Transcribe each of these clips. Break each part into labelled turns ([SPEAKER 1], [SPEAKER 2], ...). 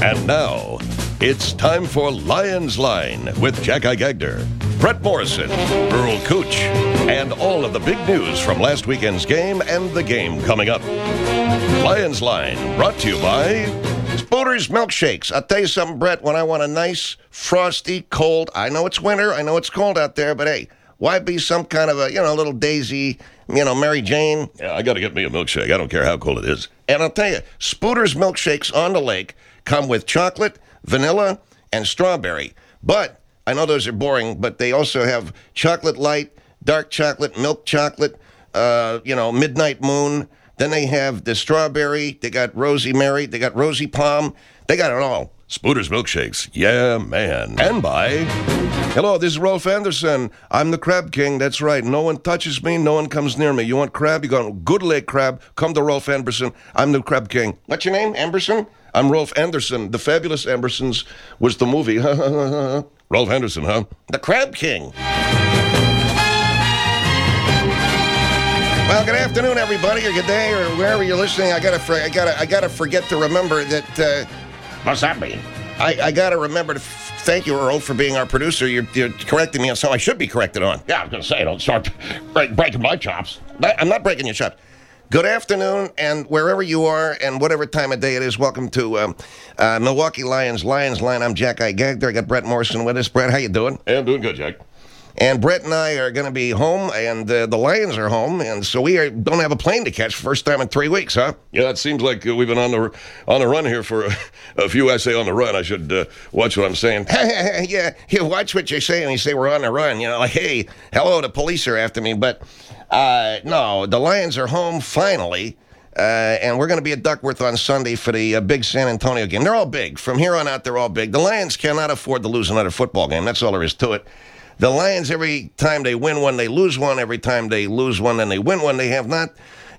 [SPEAKER 1] And now, it's time for Lions Line with Jack Gagner, Brett Morrison, Earl Cooch, and all of the big news from last weekend's game and the game coming up. Lions Line, brought to you by Spooder's Milkshakes. I'll tell you something, Brett, when I want a nice, frosty, cold, I know it's winter, I know it's cold out there, but hey, why be some kind of a, little Daisy, Mary Jane? Yeah, I got to get me a milkshake. I don't care how cold it is. And I'll tell you, Spooder's Milkshakes on the lake come with chocolate, vanilla, and strawberry. But I know those are boring, but they also have chocolate light, dark chocolate, milk chocolate, midnight moon. Then they have the strawberry. They got Rosie Mary. They got Rosie Palm. They got it all. Spooder's Milkshakes. Yeah, man. And by... Hello, this is Rolf Anderson. I'm the Crab King. That's right. No one touches me. No one comes near me. You want crab? You got good lake crab. Come to Rolf Anderson. I'm the Crab King. What's your name? Anderson? I'm Rolf Anderson. The Fabulous Andersons was the movie. Rolf Anderson, huh? The Crab King. Well, good afternoon, everybody, or good day, or wherever you're listening. I gotta forget to remember that.
[SPEAKER 2] What's that mean?
[SPEAKER 1] I gotta remember to thank you, Earl, for being our producer. You're correcting me on something I should be corrected on.
[SPEAKER 2] Yeah, I was gonna say, don't start breaking my chops.
[SPEAKER 1] I'm not breaking your chops. Good afternoon, and wherever you are, and whatever time of day it is, welcome to Milwaukee Lions Line. I'm Jack Gagner. I got Brett Morrison with us. Brett, how you doing?
[SPEAKER 2] Hey, I'm doing good, Jack.
[SPEAKER 1] And Brett and I are going to be home, and the Lions are home, and so we don't have a plane to catch first time in 3 weeks, huh?
[SPEAKER 3] Yeah, it seems like we've been on the run here for a few. I say on the run. I should watch what I'm saying.
[SPEAKER 1] Yeah, you watch what you're saying. You say we're on the run. Like, hey, hello, the police are after me. But no, the Lions are home finally. And we're going to be at Duckworth on Sunday for the big San Antonio game. They're all big. From here on out, they're all big. The Lions cannot afford to lose another football game. That's all there is to it. The Lions, every time they win one, they lose one. Every time they lose one, then they win one. They have not,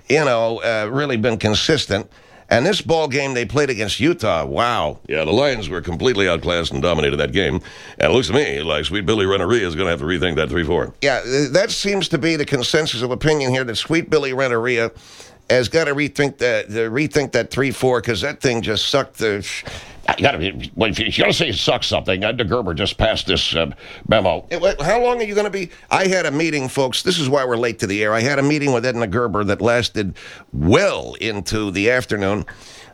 [SPEAKER 1] really been consistent. And this ball game they played against Utah, wow.
[SPEAKER 3] Yeah, the Lions were completely outclassed and dominated that game. And it looks to me like Sweet Billy Renneria is going to have to rethink that 3-4.
[SPEAKER 1] Yeah, that seems to be the consensus of opinion here, that Sweet Billy Renneria has got to rethink that 3-4, because that thing just sucked the...
[SPEAKER 2] If you're going to say it sucks something, Ed Gerber just passed this memo.
[SPEAKER 1] How long are you going to be? I had a meeting, folks. This is why we're late to the air. I had a meeting with Edna Gerber that lasted well into the afternoon.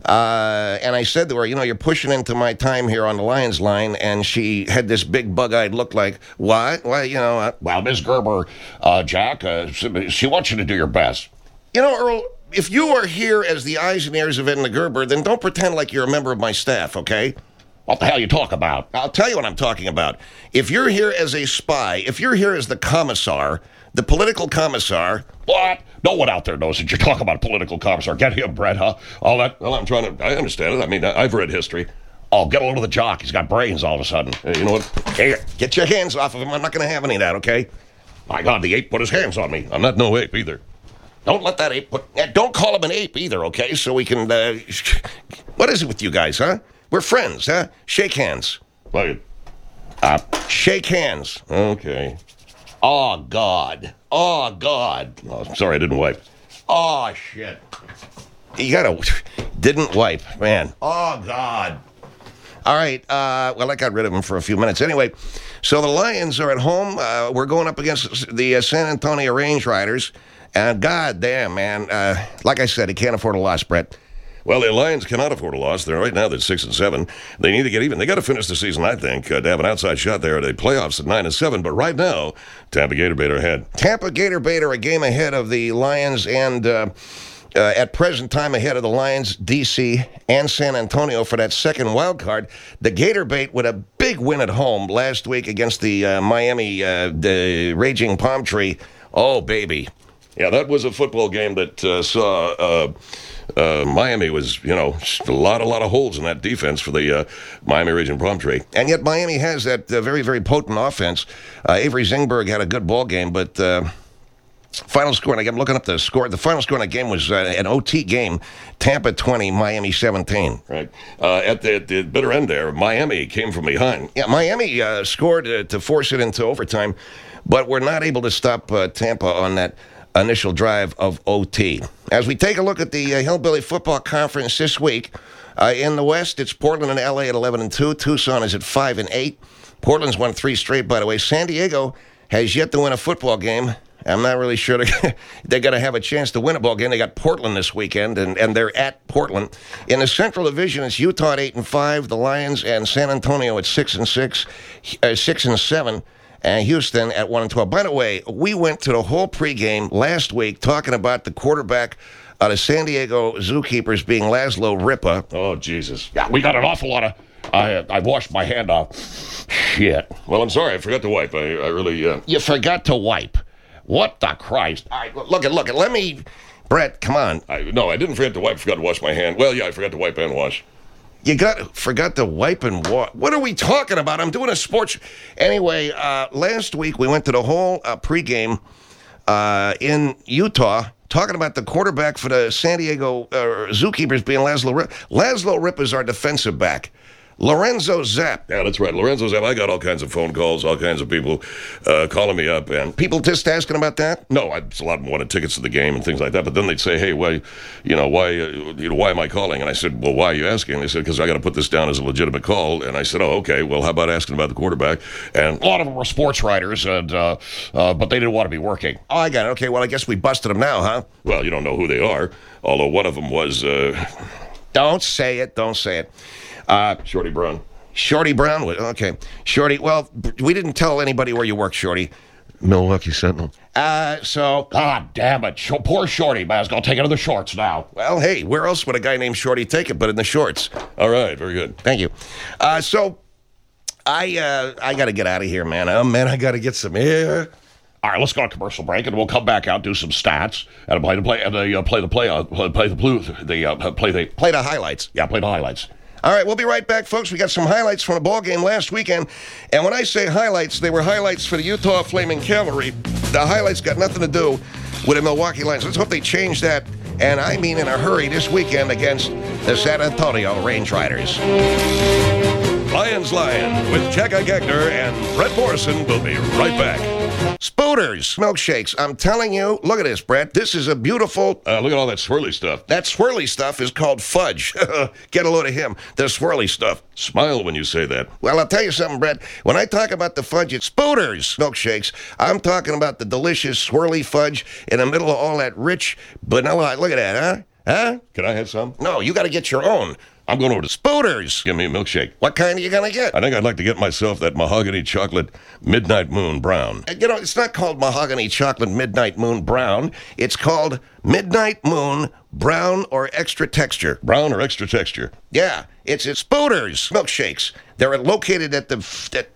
[SPEAKER 1] And I said to her, you're pushing into my time here on the Lions Line. And she had this big bug-eyed look like, what? Why,
[SPEAKER 2] Well, Ms. Gerber, Jack, she wants you to do your best.
[SPEAKER 1] Earl, if you are here as the eyes and ears of Edna Gerber, then don't pretend like you're a member of my staff, okay?
[SPEAKER 2] What the hell you talk about?
[SPEAKER 1] I'll tell you what I'm talking about. If you're here as a spy, if you're here as the commissar, the political commissar...
[SPEAKER 2] What? No one out there knows that you're talking about political commissar. Get him, Brett, huh? All that...
[SPEAKER 3] Well, I understand it. I mean, I've read history.
[SPEAKER 2] Oh, get a load of the jock. He's got brains all of a sudden.
[SPEAKER 3] Hey, you know what?
[SPEAKER 1] Here, get your hands off of him. I'm not going to have any of that, okay?
[SPEAKER 2] My God, the ape put his hands on me.
[SPEAKER 3] I'm not no ape either.
[SPEAKER 1] Don't let that ape don't call him an ape either, okay? So we can, what is it with you guys, huh? We're friends, huh? Shake hands. Shake hands.
[SPEAKER 3] Okay.
[SPEAKER 2] Oh, God. Oh,
[SPEAKER 3] Sorry, I didn't wipe.
[SPEAKER 2] Oh, shit.
[SPEAKER 1] You didn't wipe, man.
[SPEAKER 2] Oh, God.
[SPEAKER 1] All right, well, I got rid of him for a few minutes. Anyway, so the Lions are at home. We're going up against the San Antonio Range Riders. And goddamn, man, like I said, he can't afford a loss, Brett.
[SPEAKER 3] Well, the Lions cannot afford a loss. They're right now, they're 6-7. They need to get even. They got to finish the season, I think, to have an outside shot there at the playoffs at 9-7. But right now, Tampa Gator Bait are ahead.
[SPEAKER 1] Tampa Gator Bait are a game ahead of the Lions, and at present time ahead of the Lions, D.C., and San Antonio for that second wild card. The Gator Bait with a big win at home last week against the Miami, the Raging Palm Tree. Oh, baby.
[SPEAKER 3] Yeah, that was a football game that saw Miami was, a lot of holes in that defense for the Miami Raging Palm Tree.
[SPEAKER 1] And yet Miami has that very, very potent offense. Avery Zingberg had a good ball game, but final score, and I'm looking up the score, the final score in that game was an OT game, Tampa 20, Miami 17.
[SPEAKER 3] Right. At the bitter end there, Miami came from behind.
[SPEAKER 1] Yeah, Miami scored to force it into overtime, but we're not able to stop Tampa on that.
[SPEAKER 4] initial drive of OT. As we take a look at the Hillbilly Football Conference this week, in the West, it's Portland and LA at 11-2. Tucson is at 5-8. Portland's won 3 straight, by the way. San Diego has yet to win a football game. I'm not really sure they're going to have a chance to win a ball game. They got Portland this weekend, and they're at Portland. In the Central Division, it's Utah at 8-5, the Lions and San Antonio at 6-6, 6-7, and Houston at 1-12. By the way, we went to the whole pregame last week talking about the quarterback of the San Diego Zookeepers being Laszlo Ripa.
[SPEAKER 2] Oh, Jesus. Yeah, we got an awful lot of... I washed my hand off. Shit.
[SPEAKER 3] Well, I'm sorry. I forgot to wipe. I really...
[SPEAKER 2] You forgot to wipe. What the Christ?
[SPEAKER 4] All right, look it. Let me... Brett, come on.
[SPEAKER 3] No, I didn't forget to wipe. I forgot to wash my hand. Well, yeah, I forgot to wipe and wash.
[SPEAKER 4] You forgot to wipe and wash. What are we talking about? I'm doing a sports... Anyway, last week we went to the whole pregame in Utah talking about the quarterback for the San Diego Zookeepers being Laszlo Ripa. Laszlo Ripa is our defensive back. Lorenzo Zapp.
[SPEAKER 3] Yeah, that's right. Lorenzo Zapp. I got all kinds of phone calls, all kinds of people calling me up. And
[SPEAKER 4] people just asking about that?
[SPEAKER 3] No, a lot of them wanted tickets to the game and things like that. But then they'd say, hey, why am I calling? And I said, well, why are you asking? And they said, because I got to put this down as a legitimate call. And I said, oh, okay. Well, how about asking about the quarterback? And
[SPEAKER 2] a lot of them were sports writers, and but they didn't want to be working.
[SPEAKER 4] Oh, I got it. Okay, well, I guess we busted them now, huh?
[SPEAKER 3] Well, you don't know who they are. Although one of them was...
[SPEAKER 4] Don't say it. Don't say it.
[SPEAKER 3] Shorty Brown.
[SPEAKER 4] Shorty Brown? Okay. Shorty, well, we didn't tell anybody where you work, Shorty.
[SPEAKER 3] Milwaukee Sentinel.
[SPEAKER 4] So...
[SPEAKER 2] God damn it. Poor Shorty, man. It's going to take it in the shorts now.
[SPEAKER 4] Well, hey, where else would a guy named Shorty take it but in the shorts?
[SPEAKER 3] All right, very good.
[SPEAKER 4] Thank you. So, I got to get out of here, man. Oh, man, I got to get some air.
[SPEAKER 2] All right, let's go to commercial break, and we'll come back out, do some stats, and play the
[SPEAKER 4] highlights.
[SPEAKER 2] Yeah, play the highlights.
[SPEAKER 4] All right, we'll be right back, folks. We got some highlights from a ball game last weekend. And when I say highlights, they were highlights for the Utah Flaming Cavalry. The highlights got nothing to do with the Milwaukee Lions. Let's hope they change that, and I mean in a hurry, this weekend against the San Antonio Range Riders.
[SPEAKER 1] Lions Line with Jacka Gagner and Brett Morrison will be right back.
[SPEAKER 4] Spooters, milkshakes. I'm telling you, look at this, Brett. This is a beautiful...
[SPEAKER 3] look at all that swirly stuff.
[SPEAKER 4] That swirly stuff is called fudge. Get a load of him. The swirly stuff.
[SPEAKER 3] Smile when you say that.
[SPEAKER 4] Well, I'll tell you something, Brett. When I talk about the fudge, it's Spooters milkshakes. I'm talking about the delicious swirly fudge in the middle of all that rich vanilla. Look at that, huh?
[SPEAKER 3] Can I have some?
[SPEAKER 4] No, you got to get your own.
[SPEAKER 3] I'm going over to
[SPEAKER 4] Spooters.
[SPEAKER 3] Give me a milkshake.
[SPEAKER 4] What kind are you going to get?
[SPEAKER 3] I think I'd like to get myself that mahogany chocolate Midnight Moon Brown.
[SPEAKER 4] You know, it's not called mahogany chocolate Midnight Moon Brown. It's called Midnight Moon Brown or Extra Texture.
[SPEAKER 3] Brown or extra texture?
[SPEAKER 4] Yeah, it's Spooters milkshakes. They're located at the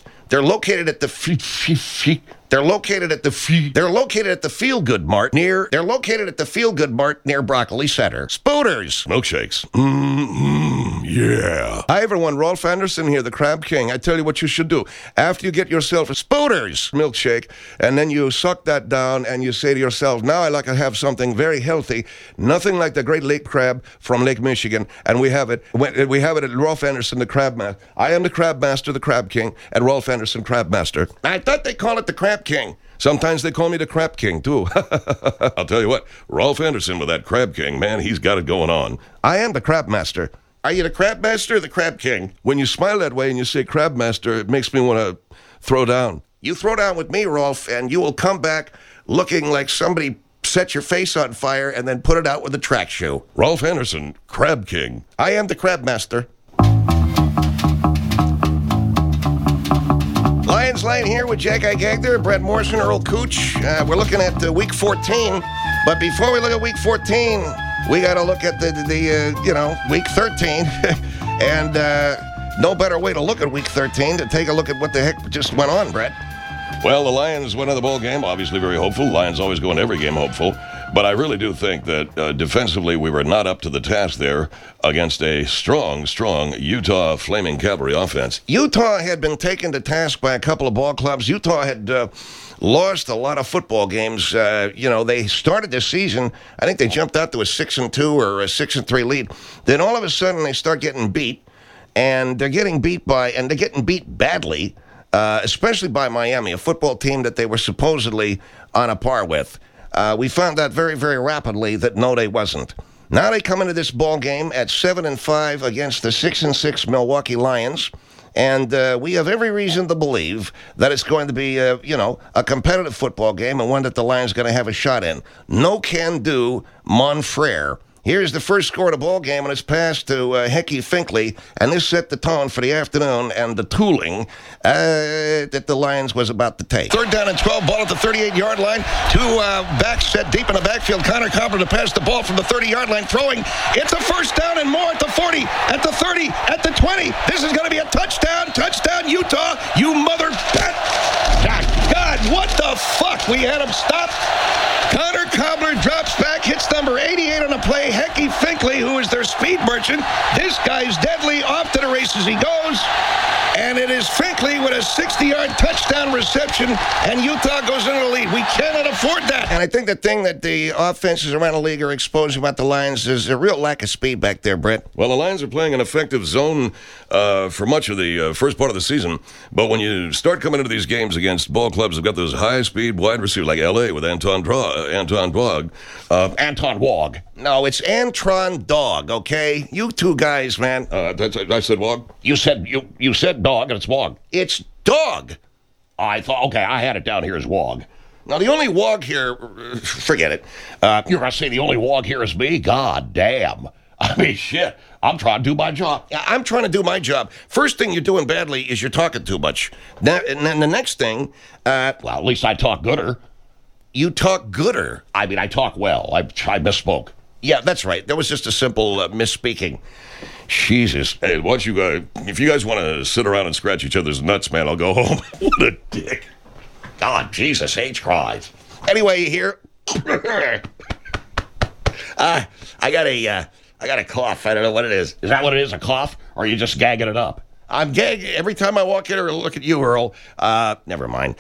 [SPEAKER 4] Feel Good Mart near Broccoli Center. Spooters
[SPEAKER 3] milkshakes. Yeah.
[SPEAKER 4] Hi everyone, Rolf Anderson here, the Crab King. I tell you what you should do. After you get yourself a Spooters milkshake, and then you suck that down and you say to yourself, now I like to have something very healthy, nothing like the Great Lake Crab from Lake Michigan, and we have it at Rolf Anderson, the Crab Master. I am the Crab Master, the Crab King, at Rolf Anderson Crab Master. I thought they call it the Crab King. Sometimes they call me the Crab King, too.
[SPEAKER 3] I'll tell you what, Rolf Anderson with that Crab King, man, he's got it going on.
[SPEAKER 4] I am the Crab Master. Are you the Crab Master or the Crab King? When you smile that way and you say Crab Master, it makes me want to throw down. You throw down with me, Rolf, and you will come back looking like somebody set your face on fire and then put it out with a track shoe.
[SPEAKER 3] Rolf Anderson, Crab King.
[SPEAKER 4] I am the Crab Master. Lions Line here with Jack I. Gagner, Brett Morrison, Earl Cooch. We're looking at Week 14. But before we look at Week 14, we got to look at the Week 13. And no better way to look at Week 13 to take a look at what the heck just went on, Brett.
[SPEAKER 3] Well, the Lions went in the ball game, obviously very hopeful. Lions always go into every game hopeful. But I really do think that defensively we were not up to the task there against a strong Utah Flaming Cavalry offense.
[SPEAKER 4] Utah had been taken to task by a couple of ball clubs. Utah had lost a lot of football games. They started this season, I think they jumped out to a 6-2 or a 6-3 lead. Then all of a sudden they start getting beat, and they're getting beat badly, especially by Miami, a football team that they were supposedly on a par with. we found out very, very rapidly that no, they wasn't. Now they come into this ball game at 7-5 against the 6-6 Milwaukee Lions. And we have every reason to believe that it's going to be, a competitive football game and one that the Lions are going to have a shot in. No can do, mon frere. Here's the first score of the ball game, and it's passed to Hickey Finkley, and this set the tone for the afternoon and the tooling that the Lions was about to take.
[SPEAKER 3] 3rd down and 12, ball at the 38-yard line. Two backs set deep in the backfield. Connor Cobbler to pass the ball from the 30-yard line, throwing. It's a first down and more at the 40, at the 30, at the 20. This is going to be a touchdown, Utah, you mother... God, what the fuck? We had him stopped. Connor Cobbler drops back, hits number 88 on the play. Hickey Finkley, who is their speed merchant. This guy's deadly. Off to the races he goes. And it is Finkley with a 60-yard touchdown reception, and Utah goes into the lead. We cannot afford that.
[SPEAKER 4] And I think the thing that the offenses around the league are exposing about the Lions is a real lack of speed back there, Brett.
[SPEAKER 3] Well, the Lions are playing an effective zone for much of the first part of the season, but when you start coming into these games against ball clubs that have got those high-speed wide receivers like L.A. with Anton Dog.
[SPEAKER 2] Anton Wog.
[SPEAKER 4] No, it's Antron Dog, okay? You two guys, man.
[SPEAKER 3] I said Wog?
[SPEAKER 2] You said dog, and it's Wog.
[SPEAKER 4] It's Dog.
[SPEAKER 2] I thought, okay, I had it down here as Wog.
[SPEAKER 4] Now, the only Wog here, forget it.
[SPEAKER 2] You're going to say the only Wog here is me? God damn. I mean, shit. I'm trying to do my job.
[SPEAKER 4] Yeah, I'm trying to do my job. First thing you're doing badly is you're talking too much. And then the next thing...
[SPEAKER 2] well, at least I talk gooder.
[SPEAKER 4] You talk gooder.
[SPEAKER 2] I mean, I talk well. I misspoke.
[SPEAKER 4] Yeah, that's right. That was just a simple misspeaking. Jesus.
[SPEAKER 3] Hey, if you guys want to sit around and scratch each other's nuts, man, I'll go home. What a dick.
[SPEAKER 2] God, Jesus H. Christ.
[SPEAKER 4] Anyway, here.
[SPEAKER 2] I got a cough. I don't know what it is. Is that what it is, a cough? Or are you just gagging it up?
[SPEAKER 4] I'm gagging. Every time I walk in or look at you, Earl. Never mind.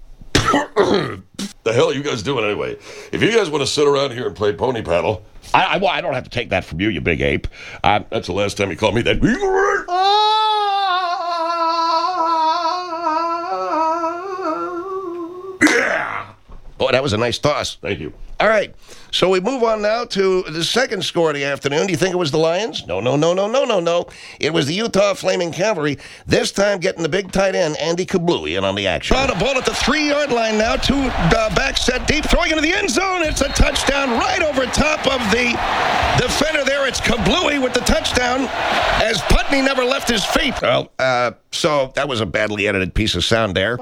[SPEAKER 3] The hell are you guys doing anyway? If you guys want to sit around here and play pony paddle...
[SPEAKER 2] I don't have to take that from you, you big ape.
[SPEAKER 3] That's the last time you called me that.
[SPEAKER 4] Boy, that was a nice toss.
[SPEAKER 3] Thank you.
[SPEAKER 4] All right, so we move on now to the second score of the afternoon. Do you think it was the Lions? No. It was the Utah Flaming Cavalry, this time getting the big tight end, Andy Kablooey, in on the action.
[SPEAKER 3] On a ball at the 3-yard line now. Two backs set deep, throwing into the end zone. It's a touchdown right over top of the defender there. It's Kablooey with the touchdown, as Putney never left his feet.
[SPEAKER 4] Well, so that was a badly edited piece of sound there.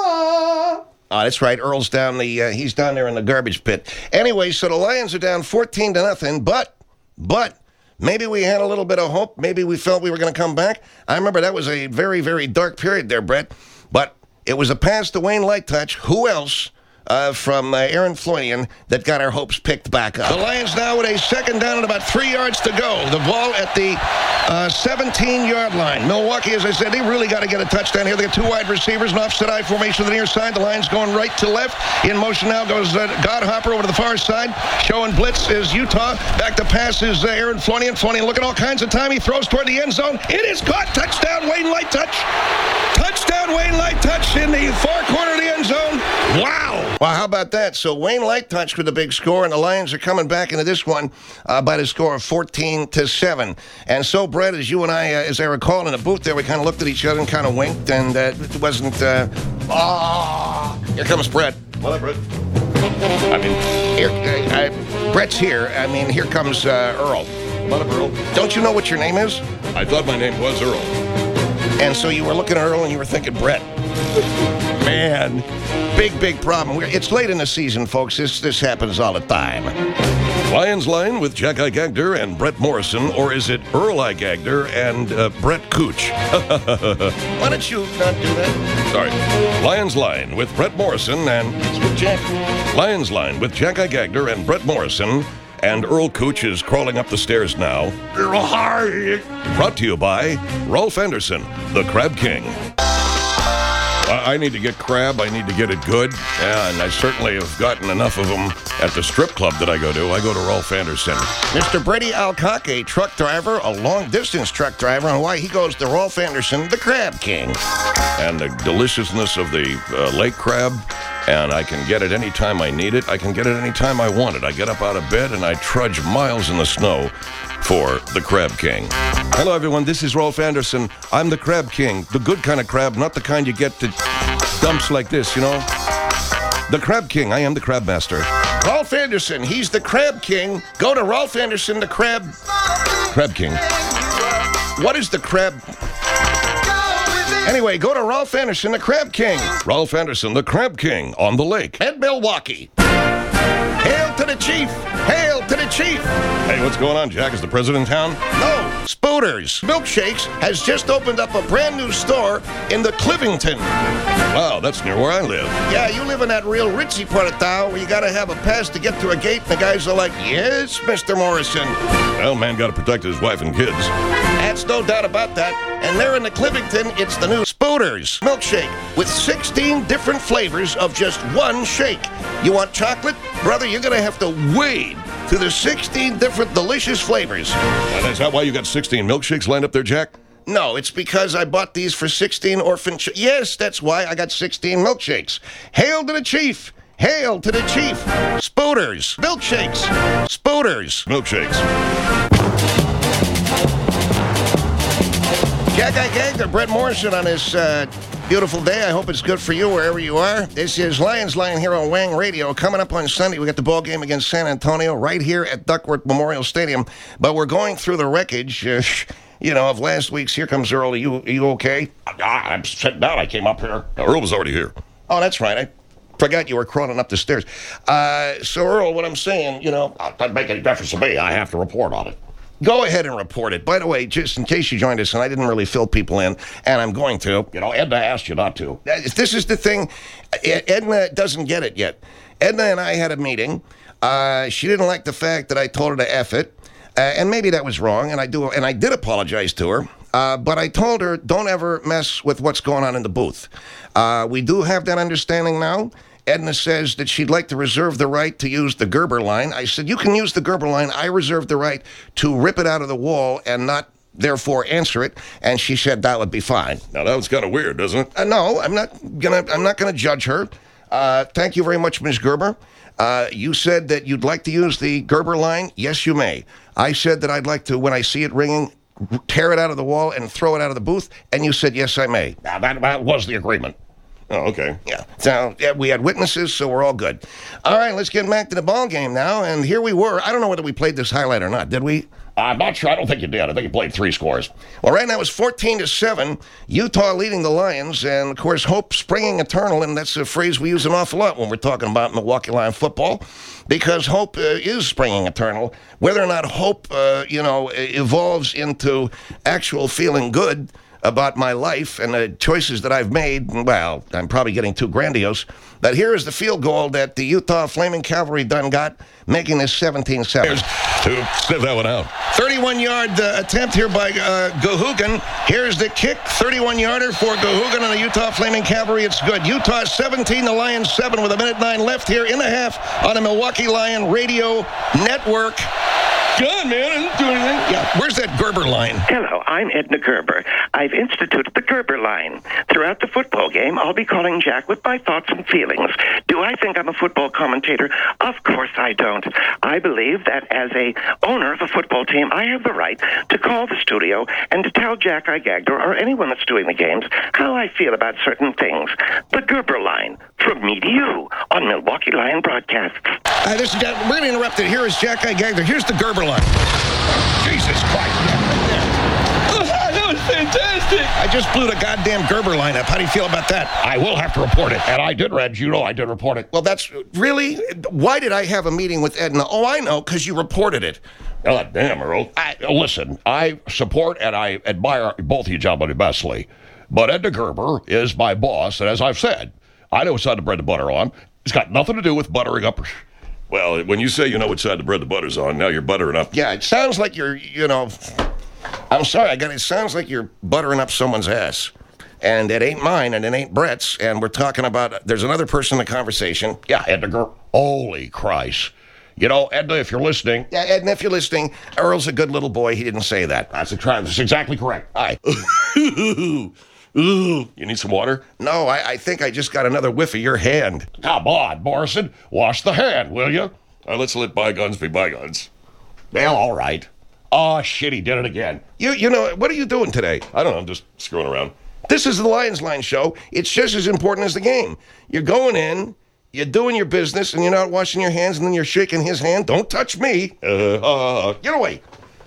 [SPEAKER 4] That's right. Earl's down he's down there in the garbage pit. Anyway, so the Lions are down 14-0, but maybe we had a little bit of hope. Maybe we felt we were going to come back. I remember that was a very, very dark period there, Brett. But it was a pass to Wayne Lighttouch. Who else from Aaron Floydian that got our hopes picked back up?
[SPEAKER 3] The Lions now with a second down and about 3 yards to go. The ball at the 17-yard line. Milwaukee, as I said, they really got to get a touchdown here. They got two wide receivers, an offset I formation to the near side. The Lions going right to left. In motion now goes Godhopper over to the far side. Showing blitz is Utah. Back to pass is Aaron Floydian. Floydian looking all kinds of time. He throws toward the end zone. It is caught. Touchdown, Wayne Lighttouch. Touchdown, Wayne Lighttouch in the far corner of the end zone. Wow.
[SPEAKER 4] Well, how about that? So Wayne Lighttouch with a big score, and the Lions are coming back into this one by the score of 14-7. And so, Brett, as you and I, as I recall in the booth there, we kind of looked at each other and kind of winked, and it wasn't... here comes Brett.
[SPEAKER 3] What up, Brett?
[SPEAKER 4] I mean, Brett's here. I mean, here comes Earl.
[SPEAKER 3] What up, Earl?
[SPEAKER 4] Don't you know what your name is?
[SPEAKER 3] I thought my name was Earl.
[SPEAKER 4] And so you were looking at Earl and you were thinking Brett. Man, big problem. It's late in the season, folks. This happens all the time.
[SPEAKER 3] Lions Line with Jack I. Gagder and Brett Morrison, or is it Earl I. Gagder and Brett Cooch?
[SPEAKER 4] Why don't you not do that?
[SPEAKER 3] Sorry. Lions Line with Brett Morrison and... Lions Line with Jack I. Gagder and Brett Morrison, and Earl Cooch is crawling up the stairs now. Brought to you by Rolf Anderson, the Crab King. I need to get crab. I need to get it good. Yeah, and I certainly have gotten enough of them at the strip club that I go to. I go to Rolf Anderson.
[SPEAKER 4] Mr. Brady Alcock, a truck driver, a long-distance truck driver, and why he goes to Rolf Anderson, the Crab King.
[SPEAKER 3] And the deliciousness of the lake crab and I can get it anytime I need it. I can get it anytime I want it. I get up out of bed and I trudge miles in the snow for the Crab King. Hello, everyone. This is Rolf Anderson. I'm the Crab King. The good kind of crab, not the kind you get to dumps like this, you know? The Crab King. I am the Crab Master.
[SPEAKER 4] Rolf Anderson, he's the Crab King. Go to Rolf Anderson, the Crab
[SPEAKER 3] King.
[SPEAKER 4] What is the crab? Anyway, go to Rolf Anderson, the Crab King.
[SPEAKER 3] Rolf Anderson, the Crab King, on the lake.
[SPEAKER 4] At Milwaukee. Hail to the chief! Hail to the chief!
[SPEAKER 3] Hey, what's going on, Jack? Is the president in town?
[SPEAKER 4] No, Spooters Milkshakes has just opened up a brand new store in the Clivington.
[SPEAKER 3] Wow, that's near where I live.
[SPEAKER 4] Yeah, you live in that real ritzy part of town where you gotta have a pass to get to a gate, and the guys are like, yes, Mr. Morrison.
[SPEAKER 3] Well, man gotta protect his wife and kids.
[SPEAKER 4] That's no doubt about that. And there in the Clivington, it's the new Spooters Milkshake with 16 different flavors of just one shake. You want chocolate? Brother, you're gonna have to wade through the 16 different delicious flavors.
[SPEAKER 3] And is that why you got 16 milkshakes lined up there, Jack?
[SPEAKER 4] No, it's because I bought these for 16 orphan Yes, that's why I got 16 milkshakes. Hail to the chief! Hail to the chief! Spooters Milkshakes! Spooters
[SPEAKER 3] Milkshakes.
[SPEAKER 4] Jack I Gagged, Brett Morrison on this beautiful day. I hope it's good for you wherever you are. This is Lions Line here on Wang Radio. Coming up on Sunday, we got the ball game against San Antonio right here at Duckworth Memorial Stadium. But we're going through the wreckage, of last week's Here Comes Earl. Are you okay?
[SPEAKER 2] I'm sitting down. I came up here.
[SPEAKER 3] Earl was already here.
[SPEAKER 4] Oh, that's right. I forgot you were crawling up the stairs. So, Earl, what I'm saying,
[SPEAKER 2] Doesn't make any difference to me. I have to report on it.
[SPEAKER 4] Go ahead and report it. By the way, just in case you joined us, and I didn't really fill people in, and I'm going to.
[SPEAKER 2] Edna asked you not to.
[SPEAKER 4] This is the thing. Edna doesn't get it yet. Edna and I had a meeting. She didn't like the fact that I told her to F it. And maybe that was wrong, and I did apologize to her. But I told her, don't ever mess with what's going on in the booth. We do have that understanding now. Edna says that she'd like to reserve the right to use the Gerber line. I said, you can use the Gerber line. I reserve the right to rip it out of the wall and not, therefore, answer it. And she said that would be fine.
[SPEAKER 3] Now, that was kind of weird, doesn't it?
[SPEAKER 4] No, I'm not gonna judge her. Thank you very much, Ms. Gerber. You said that you'd like to use the Gerber line. Yes, you may. I said that I'd like to, when I see it ringing, tear it out of the wall and throw it out of the booth. And you said, yes, I may.
[SPEAKER 2] Now, that was the agreement.
[SPEAKER 3] Oh, okay.
[SPEAKER 4] Yeah. So we had witnesses, so we're all good. All right, let's get back to the ball game now. And here we were. I don't know whether we played this highlight or not. Did we?
[SPEAKER 2] I'm not sure. I don't think you did. I think you played 3 scores.
[SPEAKER 4] Well, right now it's 14-7. Utah leading the Lions, and of course, hope springing eternal. And that's a phrase we use an awful lot when we're talking about Milwaukee Lion football, because hope is springing eternal. Whether or not hope, evolves into actual feeling good about my life and the choices that I've made, well, I'm probably getting too grandiose, but here is the field goal that the Utah Flaming Cavalry done got, making this 17-7.
[SPEAKER 3] To sniff that one out.
[SPEAKER 4] 31-yard attempt here by Gahugan. Here's the kick, 31-yarder for Gahugan and the Utah Flaming Cavalry. It's good. Utah 17, the Lions 7 with 1:09 left here in the half on the Milwaukee Lion Radio Network. Good, man. I didn't do anything. Yeah. Where's that Gerber line?
[SPEAKER 5] Hello, I'm Edna Gerber. I've instituted the Gerber line. Throughout the football game, I'll be calling Jack with my thoughts and feelings. Do I think I'm a football commentator? Of course I don't. I believe that as a owner of a football team, I have the right to call the studio and to tell Jack I Gagged or anyone that's doing the games how I feel about certain things. The Gerber line, from me to you, on Milwaukee Lion broadcasts.
[SPEAKER 4] This is Jack. We're going to interrupt it. Here is Jack I Gagged. Here's the Gerber line.
[SPEAKER 2] Jesus Christ.
[SPEAKER 4] That was fantastic. I just blew the goddamn Gerber line up. How do you feel about that?
[SPEAKER 2] I will have to report it. And I did, Reg. I did report it.
[SPEAKER 4] Well, that's really... Why did I have a meeting with Edna? Oh, I know, because you reported it.
[SPEAKER 2] Oh, damn, Earl. Listen, I support and I admire both of you gentlemen immensely. But Edna Gerber is my boss, and as I've said, I know what side to bread the butter on. It's got nothing to do with buttering up.
[SPEAKER 3] Well, when you say you know which side the bread the butter's on, now you're buttering up.
[SPEAKER 4] Yeah, it sounds like you're, I'm sorry, it sounds like you're buttering up someone's ass. And it ain't mine, and it ain't Brett's, and we're talking about, there's another person in the conversation.
[SPEAKER 2] Yeah, Edna Gerber. Holy Christ. Edna, if you're listening.
[SPEAKER 4] Yeah, Edna, if you're listening, Earl's a good little boy. He didn't say that.
[SPEAKER 2] That's exactly correct.
[SPEAKER 4] All right.
[SPEAKER 3] Ooh, you need some water?
[SPEAKER 4] No, I think I just got another whiff of your hand.
[SPEAKER 2] Come on, Morrison. Wash the hand, will you?
[SPEAKER 3] All right, let's let bygones be bygones.
[SPEAKER 2] Well, all right. Oh, shit, he did it again.
[SPEAKER 4] You know, what are you doing today?
[SPEAKER 3] I don't know, I'm just screwing around.
[SPEAKER 4] This is the Lions Line show. It's just as important as the game. You're going in, you're doing your business, and you're not washing your hands, and then you're shaking his hand. Don't touch me. Get away.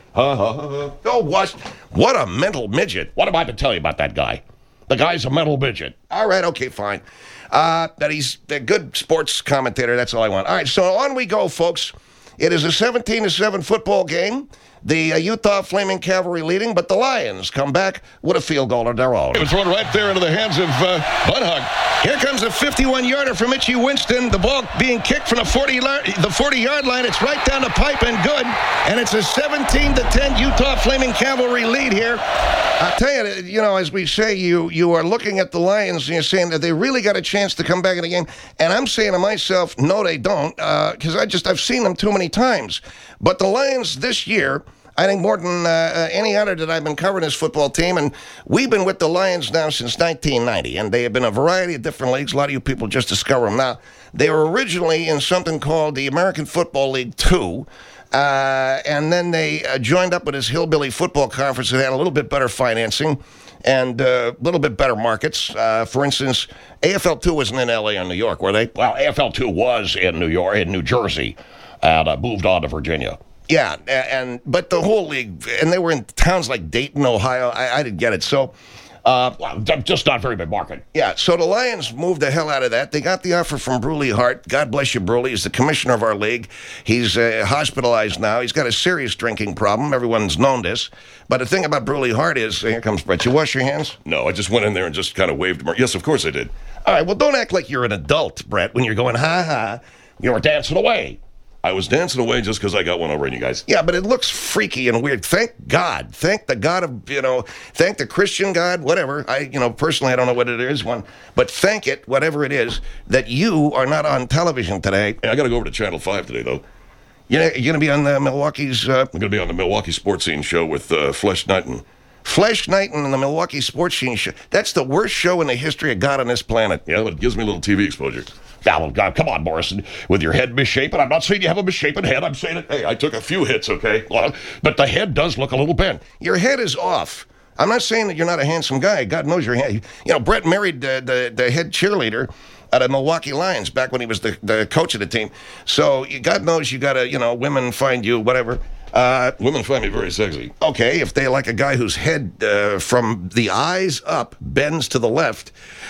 [SPEAKER 4] Oh, what a mental midget.
[SPEAKER 2] What have I been telling you about that guy? The guy's a mental midget.
[SPEAKER 4] All right, okay, fine. That he's a good sports commentator, that's all I want. All right, so on we go, folks. It is a 17-7 football game. The Utah Flaming Cavalry leading, but the Lions come back with a field goal of their own.
[SPEAKER 3] It was thrown right there into the hands of Bunhug.
[SPEAKER 4] Here comes a 51-yarder from Itchy Winston. The ball being kicked from the 40-yard line. It's right down the pipe and good. And it's a 17-10 Utah Flaming Cavalry lead here. I'll tell you, as we say, you are looking at the Lions and you're saying that they really got a chance to come back in the game. And I'm saying to myself, no, they don't, because I've seen them too many times. But the Lions this year, I think more than any other that I've been covering this football team, and we've been with the Lions now since 1990, and they have been a variety of different leagues. A lot of you people just discover them now. They were originally in something called the American Football League 2, and then they joined up with this Hillbilly Football Conference that had a little bit better financing and a little bit better markets. For instance, AFL 2 wasn't in L.A. or New York, were they?
[SPEAKER 2] Well, AFL 2 was in New Jersey, and moved on to Virginia.
[SPEAKER 4] Yeah, but the whole league, and they were in towns like Dayton, Ohio. I didn't get it. So,
[SPEAKER 2] just not very big market.
[SPEAKER 4] Yeah, so the Lions moved the hell out of that. They got the offer from Bruley Hart. God bless you, Bruley. He's the commissioner of our league. He's hospitalized now. He's got a serious drinking problem. Everyone's known this. But the thing about Bruley Hart is, here comes Brett. You wash your hands?
[SPEAKER 3] No, I just went in there and just kind of waved. Yes, of course I did.
[SPEAKER 4] All right, well, don't act like you're an adult, Brett, when you're going, ha-ha.
[SPEAKER 2] You were dancing away.
[SPEAKER 3] I was dancing away just because I got one over on you guys.
[SPEAKER 4] Yeah, but it looks freaky and weird. Thank God. Thank the God of, thank the Christian God, whatever. Personally, I don't know what it is, but thank it, whatever it is, that you are not on television today.
[SPEAKER 3] Yeah, I got to go over to Channel 5 today, though.
[SPEAKER 4] You're going to be on the Milwaukee's...
[SPEAKER 3] I'm going to be on the Milwaukee Sports Scene show with Flesh Knighton.
[SPEAKER 4] Flesh Knighton and the Milwaukee Sports Scene show. That's the worst show in the history of God on this planet.
[SPEAKER 3] Yeah, but it gives me a little TV exposure.
[SPEAKER 2] Now, come on, Morrison, with your head misshapen. I'm not saying you have a misshapen head. I'm saying
[SPEAKER 3] Hey, I took a few hits, okay?
[SPEAKER 2] Well, but the head does look a little bent.
[SPEAKER 4] Your head is off. I'm not saying that you're not a handsome guy. God knows your head. Brett married the head cheerleader at the Milwaukee Lions back when he was the coach of the team. So God knows you got to, women find you, whatever.
[SPEAKER 3] Women find me very sexy.
[SPEAKER 4] Okay, if they like a guy whose head from the eyes up bends to the left,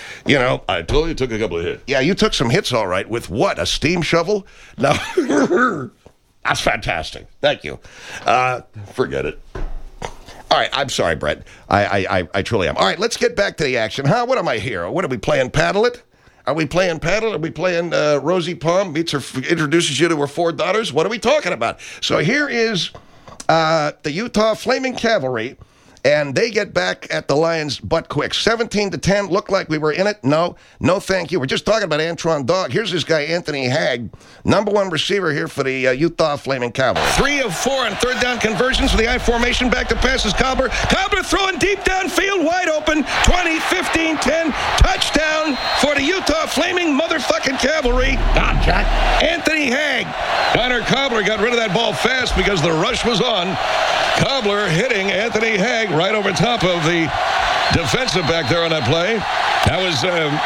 [SPEAKER 3] I told you took a couple of hits.
[SPEAKER 4] Yeah, you took some hits, all right. With what, a steam shovel? No.
[SPEAKER 2] That's fantastic.
[SPEAKER 4] Thank you.
[SPEAKER 3] Forget it.
[SPEAKER 4] All right, I'm sorry, Brett. I truly am. All right, let's get back to the action. What am I here? What are we playing, Paddle It? Are we playing Paddle? Are we playing Rosie Palm introduces you to her 4 daughters? What are we talking about? So here is the Utah Flaming Cavalry, and they get back at the Lions butt quick. 17-10, looked like we were in it. No, thank you. We're just talking about Antron Dog. Here's this guy, Anthony Hagg, number 1 receiver here for the Utah Flaming Cavalry. 3 of 4 on third down conversions for the I formation. Back to passes Cobbler. Cobbler throwing deep downfield, wide open. 20, 15, 10. Touchdown for the Utah Flaming motherfucking Cavalry.
[SPEAKER 2] God, Jack.
[SPEAKER 4] Anthony Hagg.
[SPEAKER 3] Connor Cobbler got rid of that ball fast because the rush was on. Cobbler hitting Anthony Hagg right over top of the defensive back there on that play. That was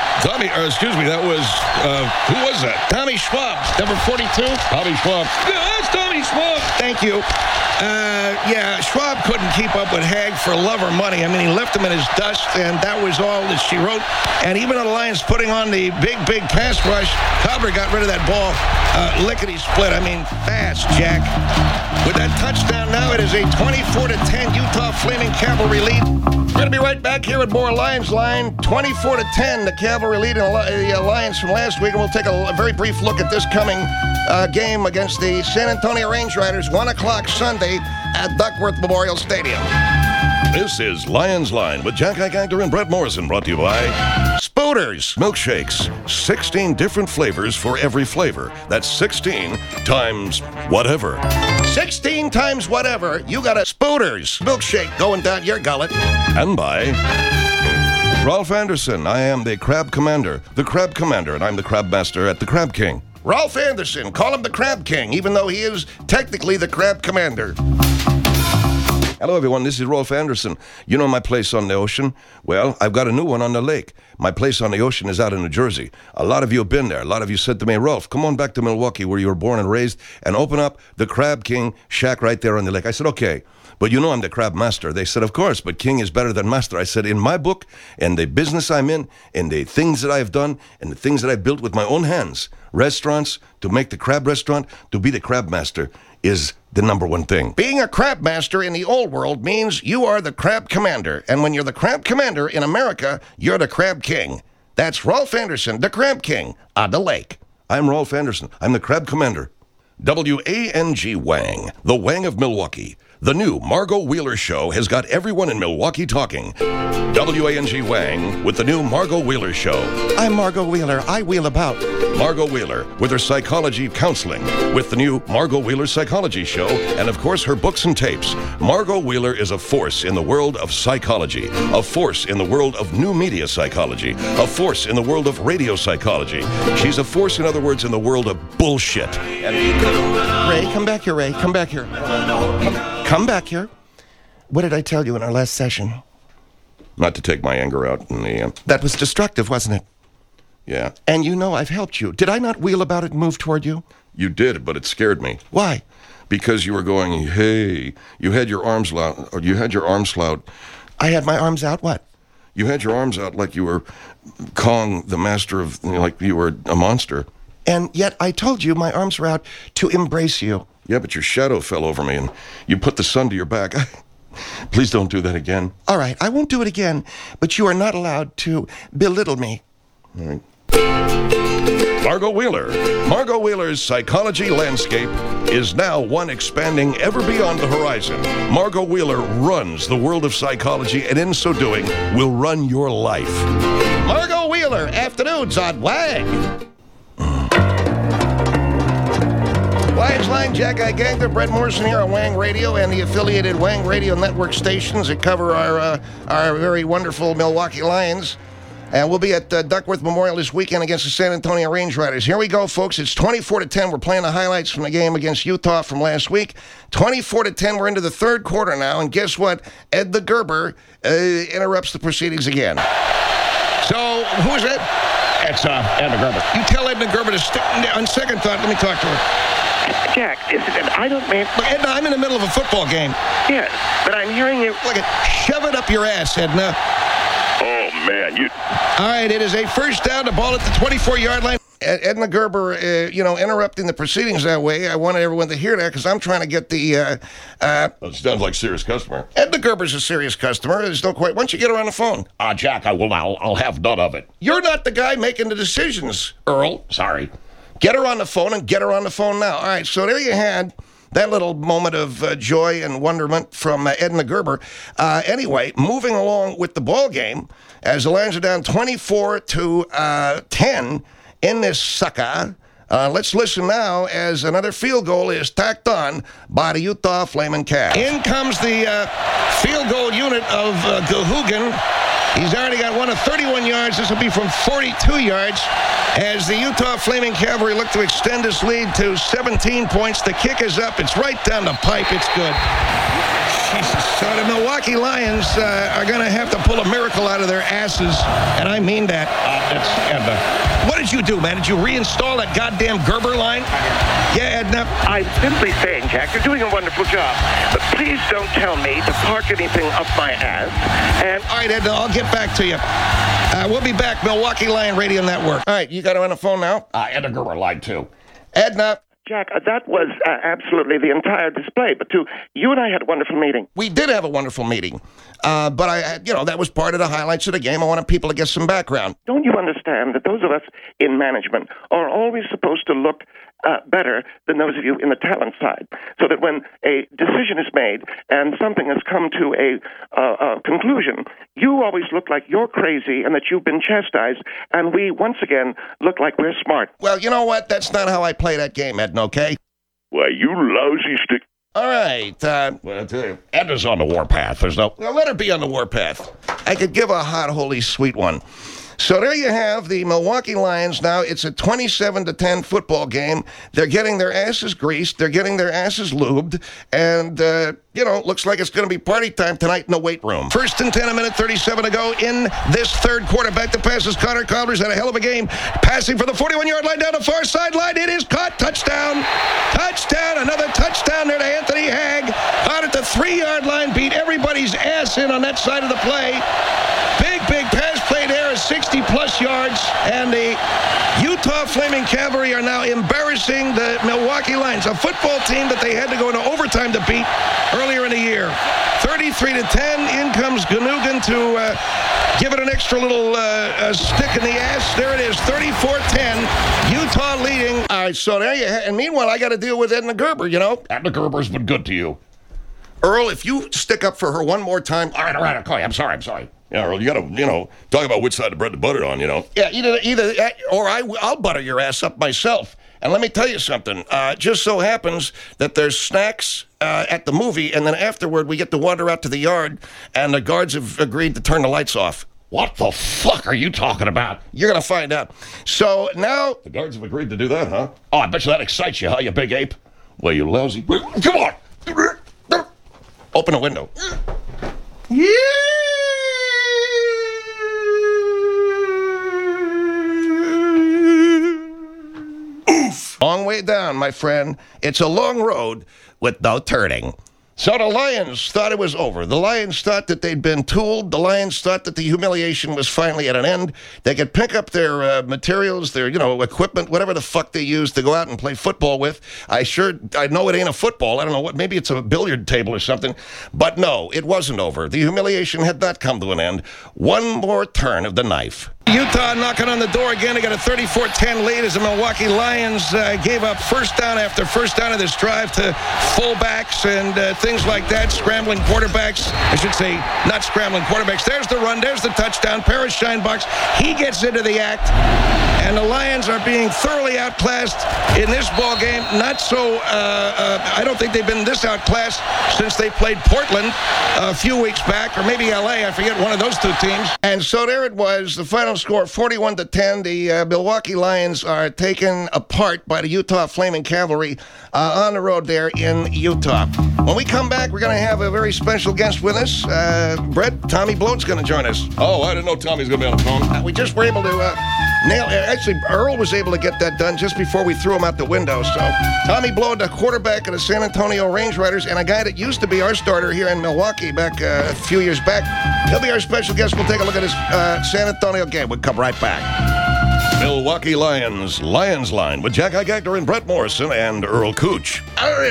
[SPEAKER 3] who was that?
[SPEAKER 4] Tommy Schwab, number 42.
[SPEAKER 3] Tommy Schwab.
[SPEAKER 4] Yeah, that's Tommy Schwab. Thank you. Schwab couldn't keep up with Hagg for love or money. I mean, he left him in his dust, and that was all that she wrote. And even though the Lions putting on the big pass rush, Cobbler got rid of that ball lickety-split. I mean, fast, Jack. With that touchdown now, it is a 24-10 Utah Flaming Cavalry lead. We're going to be right back here at more Lions Line. 24-10, the Cavalry lead in the Lions from last week. And we'll take a very brief look at this coming game against the San Antonio Range Riders, 1 o'clock Sunday at Duckworth Memorial Stadium.
[SPEAKER 1] This is Lions Line with Jack Gagder and Brett Morrison, brought to you by
[SPEAKER 4] Spooters.
[SPEAKER 1] Milkshakes. 16 different flavors for every flavor. That's 16 times whatever.
[SPEAKER 4] 16 times whatever. You got a Spooters milkshake going down your gullet.
[SPEAKER 1] And by
[SPEAKER 3] Rolf Anderson. I am the Crab Commander, and I'm the Crab Master at the Crab King.
[SPEAKER 4] Rolf Anderson, call him the Crab King, even though he is technically the Crab Commander.
[SPEAKER 3] Hello, everyone. This is Rolf Anderson. You know my place on the ocean? Well, I've got a new one on the lake. My place on the ocean is out in New Jersey. A lot of you have been there. A lot of you said to me, Rolf, come on back to Milwaukee where you were born and raised and open up the Crab King shack right there on the lake. I said, okay. But you know I'm the Crab Master. They said, of course, but King is better than Master. I said, in my book, and the business I'm in, and the things that I've done, and the things that I've built with my own hands, restaurants, to make the crab restaurant, to be the Crab Master, is the number one thing.
[SPEAKER 4] Being a Crab Master in the old world means you are the Crab Commander. And when you're the Crab Commander in America, you're the Crab King. That's Rolf Anderson, the Crab King, on the lake.
[SPEAKER 3] I'm Rolf Anderson. I'm the Crab Commander. W-A-N-G Wang, the Wang of Milwaukee. The new Margot Wheeler Show has got everyone in Milwaukee talking. W-A-N-G Wang with the new Margot Wheeler Show.
[SPEAKER 4] I'm Margot Wheeler. I wheel about.
[SPEAKER 3] Margot Wheeler with her psychology counseling with the new Margot Wheeler Psychology Show and, of course, her books and tapes. Margot Wheeler is a force in the world of psychology, a force in the world of new media psychology, a force in the world of radio psychology. She's a force, in other words, in the world of bullshit.
[SPEAKER 4] Ray, come back here, Ray. Come back here. Come back here. What did I tell you in our last session?
[SPEAKER 3] Not to take my anger out in the...
[SPEAKER 4] That was destructive, wasn't it?
[SPEAKER 3] Yeah.
[SPEAKER 4] And you know I've helped you. Did I not wheel about it and move toward you?
[SPEAKER 3] You did, but it scared me.
[SPEAKER 4] Why?
[SPEAKER 3] Because you were going, hey. You had your arms out. Or you had your arms out.
[SPEAKER 4] I had my arms out, what?
[SPEAKER 3] You had your arms out like you were Kong, the master of... like you were a monster.
[SPEAKER 4] And yet I told you my arms were out to embrace you.
[SPEAKER 3] Yeah, but your shadow fell over me and you put the sun to your back. Please don't do that again.
[SPEAKER 4] All right, I won't do it again, but you are not allowed to belittle me.
[SPEAKER 3] All right. Margot Wheeler. Margot Wheeler's psychology landscape is now one expanding ever beyond the horizon. Margot Wheeler runs the world of psychology and in so doing will run your life.
[SPEAKER 4] Margot Wheeler, afternoons on Wang. Lions Line, Jack I. Gangler, Brett Morrison here on Wang Radio and the affiliated Wang Radio Network stations that cover our very wonderful Milwaukee Lions. And we'll be at Duckworth Memorial this weekend against the San Antonio Range Riders. Here we go, folks. It's 24-10. We're playing the highlights from the game against Utah from last week. 24-10. We're into the third quarter now. And guess what? Ed the Gerber interrupts the proceedings again. So, who is it?
[SPEAKER 2] It's Ed the Gerber.
[SPEAKER 4] You tell Ed the Gerber to on second thought, let me talk to her.
[SPEAKER 5] Jack, I don't mean...
[SPEAKER 4] Look, Edna, I'm in the middle of a football game.
[SPEAKER 5] Yes, but I'm hearing you...
[SPEAKER 4] Look, shove it up your ass, Edna.
[SPEAKER 2] Oh, man, you...
[SPEAKER 4] All right, it is a first down, the ball at the 24-yard line. Edna Gerber, interrupting the proceedings that way. I wanted everyone to hear that because I'm trying to get the...
[SPEAKER 3] It sounds like a serious customer.
[SPEAKER 4] Edna Gerber's a serious customer. There's no quite... Why don't you get her on the phone?
[SPEAKER 2] Jack, I'll have none of it.
[SPEAKER 4] You're not the guy making the decisions, Earl.
[SPEAKER 2] Sorry.
[SPEAKER 4] Get her on the phone and get her on the phone now. All right, so there you had that little moment of joy and wonderment from Edna Gerber. Anyway, moving along with the ball game, as the Lions are down 24-10 in this sucker. Let's listen now as another field goal is tacked on by the Utah Flaming Cats. In comes the field goal unit of Gahugan. He's already got one of 31 yards. This will be from 42 yards. As the Utah Flaming Cavalry look to extend this lead to 17 points. The kick is up. It's right down the pipe. It's good. Jesus. So the Milwaukee Lions are going to have to pull a miracle out of their asses. And I mean that.
[SPEAKER 2] That's Edna.
[SPEAKER 4] What did you do, man? Did you reinstall that goddamn Gerber line? Yeah, Edna.
[SPEAKER 5] I'm simply saying, Jack, you're doing a wonderful job. But please don't tell me to park anything up my ass. And
[SPEAKER 4] all right, Edna, I'll get back to you. We'll be back, Milwaukee Lion Radio Network. All right, you got her on the phone now?
[SPEAKER 2] Edna Gerber lied, too.
[SPEAKER 4] Edna.
[SPEAKER 5] Jack, that was absolutely the entire display. But you and I had a wonderful meeting.
[SPEAKER 4] We did have a wonderful meeting. But that was part of the highlights of the game. I wanted people to get some background.
[SPEAKER 5] Don't you understand that those of us in management are always supposed to look better than those of you in the talent side, so that when a decision is made and something has come to a conclusion, you always look like you're crazy and that you've been chastised, and we once again look like we're smart.
[SPEAKER 4] Well, you know what? That's not how I play that game, Edna, okay?
[SPEAKER 2] Why, you lousy stick.
[SPEAKER 4] All right.
[SPEAKER 2] Well, I tell you, Edna's on the warpath. There's no...
[SPEAKER 4] Well, let her be on the warpath. I could give a hot, holy, sweet one. So there you have the Milwaukee Lions. Now it's a 27-10 football game. They're getting their asses greased. They're getting their asses lubed. And, looks like it's going to be party time tonight in the weight room. First and 10, a minute 37 to go in this third quarter. Back to passes. Connor Colliers had a hell of a game. Passing for the 41-yard line down the far sideline. It is caught. Touchdown. Touchdown. Another touchdown there to Anthony Hagg. Out at the 3-yard line. Beat everybody's ass in on that side of the play. Big pass play there is 60-plus yards, and the Utah Flaming Cavalry are now embarrassing the Milwaukee Lions, a football team that they had to go into overtime to beat earlier in the year. 33-10, in comes Ganugan to give it an extra little stick in the ass. There it is, 34-10, Utah leading. All right, so there you have, and meanwhile, I got to deal with Edna Gerber,
[SPEAKER 2] Edna Gerber's been good to you.
[SPEAKER 4] Earl, if you stick up for her one more time.
[SPEAKER 2] All right, okay, I'm sorry.
[SPEAKER 3] Yeah, Earl, you got to, talk about which side of bread to butter on,
[SPEAKER 4] Yeah, either that, or I'll butter your ass up myself. And let me tell you something. Just so happens that there's snacks at the movie, and then afterward we get to wander out to the yard, and the guards have agreed to turn the lights off.
[SPEAKER 2] What the fuck are you talking about?
[SPEAKER 4] You're going to find out. So now...
[SPEAKER 3] The guards have agreed to do that, huh?
[SPEAKER 2] Oh, I bet you that excites you, huh, you big ape?
[SPEAKER 3] Well, you lousy... Come on!
[SPEAKER 4] Open a window.
[SPEAKER 2] Yeah!
[SPEAKER 4] Long way down, my friend. It's a long road with no turning. So the Lions thought it was over. The Lions thought that they'd been tooled. The Lions thought that the humiliation was finally at an end. They could pick up their materials, their, equipment, whatever the fuck they use to go out and play football with. I know it ain't a football. I don't know what, maybe it's a billiard table or something. But no, it wasn't over. The humiliation had not come to an end. One more turn of the knife. Utah knocking on the door again. They got a 34-10 lead as the Milwaukee Lions gave up first down after first down of this drive to fullbacks and things like that, scrambling quarterbacks. I should say, not scrambling quarterbacks. There's the run. There's the touchdown. Paris Scheinbachs. He gets into the act. And the Lions are being thoroughly outclassed in this ball game. Not so, I don't think they've been this outclassed since they played Portland a few weeks back, or maybe L.A. I forget, one of those two teams. And so there it was, the final score, 41-10. The Milwaukee Lions are taken apart by the Utah Flaming Cavalry on the road there in Utah. When we come back, we're going to have a very special guest with us. Brett, Tommy Blode's going to join us.
[SPEAKER 3] Oh, I didn't know Tommy's going to be on the phone.
[SPEAKER 4] We just were able to nail it. Actually, Earl was able to get that done just before we threw him out the window. So Tommy Blode, the quarterback of the San Antonio Range Riders, and a guy that used to be our starter here in Milwaukee back a few years back. He'll be our special guest. We'll take a look at his San Antonio game. We'll come right back.
[SPEAKER 3] Milwaukee Lions, Lions Line with Jack Gagner and Brett Morrison and Earl Cooch.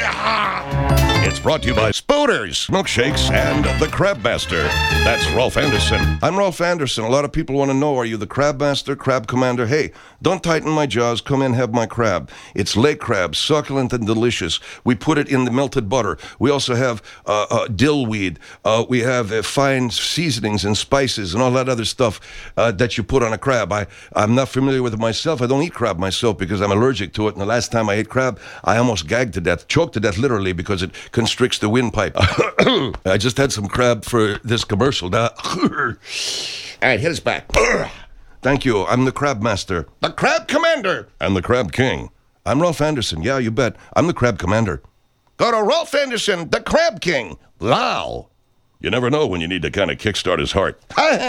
[SPEAKER 3] It's brought to you by Spooters, Milkshakes, and the Crab Master. That's Rolf Anderson. I'm Rolf Anderson. A lot of people want to know, are you the Crab Master, Crab Commander? Hey, don't tighten my jaws. Come in, have my crab. It's lake crab, succulent and delicious. We put it in the melted butter. We also have dill weed. We have fine seasonings and spices and all that other stuff that you put on a crab. I'm not familiar with it myself. I don't eat crab myself because I'm allergic to it. And the last time I ate crab, I almost gagged to death, choked to death literally, because it constricts the windpipe. I just had some crab for this commercial. All
[SPEAKER 4] right, hit us back.
[SPEAKER 3] Thank you. I'm the Crab Master.
[SPEAKER 4] The Crab Commander.
[SPEAKER 3] And the Crab King. I'm Rolf Anderson. Yeah, you bet. I'm the Crab Commander.
[SPEAKER 4] Go to Rolf Anderson, the Crab King. Wow.
[SPEAKER 3] You never know when you need to kind of kickstart his heart.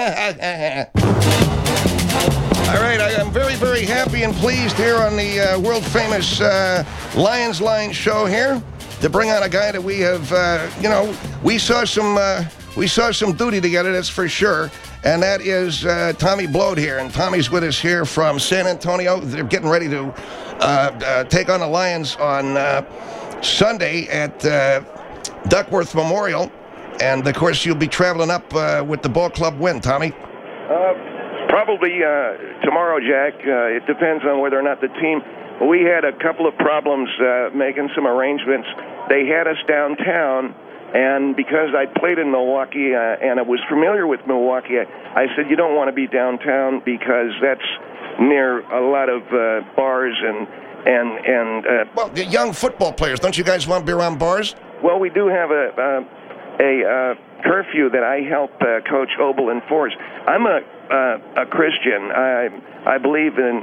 [SPEAKER 4] All right, I am very, very happy and pleased here on the world-famous Lions Line show here to bring on a guy that we have, we saw some duty together, that's for sure, and that is Tommy Blode here, and Tommy's with us here from San Antonio. They're getting ready to take on the Lions on Sunday at Duckworth Memorial, and of course you'll be traveling up with the ball club when, Tommy?
[SPEAKER 5] Probably tomorrow, Jack. It depends on whether or not the team... We had a couple of problems making some arrangements. They had us downtown, and because I played in Milwaukee and I was familiar with Milwaukee, I said, you don't want to be downtown because that's near a lot of bars and
[SPEAKER 4] well, the young football players, don't you guys want to be around bars?
[SPEAKER 5] Well, we do have a curfew that I help Coach Obel enforce. I'm a Christian. I believe in,